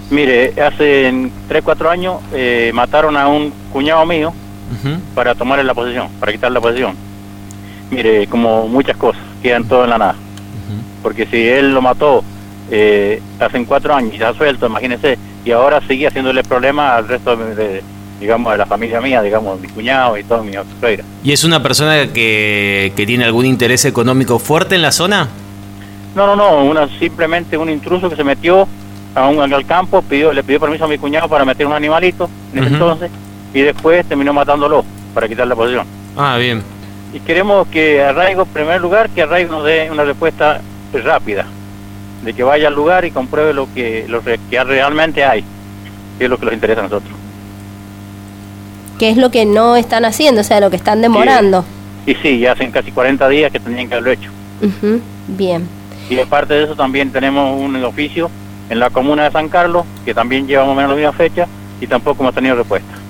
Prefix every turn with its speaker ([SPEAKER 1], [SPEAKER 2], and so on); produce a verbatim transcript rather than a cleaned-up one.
[SPEAKER 1] Mire, hace tres, cuatro años eh, mataron a un cuñado mío uh-huh. para tomarle la posesión, para quitarle la posesión. Mire, como muchas cosas, quedan todo en la nada. Uh-huh. Porque si él lo mató eh, hace cuatro años y se ha suelto, imagínese, y ahora sigue haciéndole problemas al resto de, de, digamos, de la familia mía, digamos, mi cuñado y todo mi suegra.
[SPEAKER 2] ¿Y es una persona que, que tiene algún interés económico fuerte en la zona?
[SPEAKER 1] No, no, no, una, simplemente un intruso que se metió a un, al campo, pidió, le pidió permiso a mi cuñado para meter un animalito en ese uh-huh. entonces, y después terminó matándolo para quitar la posesión.
[SPEAKER 2] Ah, bien.
[SPEAKER 1] Y queremos que Arraigo, en primer lugar, que Arraigo nos dé una respuesta rápida, de que vaya al lugar y compruebe lo que, lo que realmente hay, que es lo que nos interesa a nosotros.
[SPEAKER 3] ¿Qué es lo que no están haciendo? O sea, lo que están demorando.
[SPEAKER 1] Sí, y sí, ya hacen casi cuarenta días que tenían que haberlo hecho.
[SPEAKER 3] Uh-huh. Bien.
[SPEAKER 1] Y aparte de eso también tenemos un oficio en la comuna de San Carlos, que también lleva más o menos la misma fecha, y tampoco hemos tenido respuesta.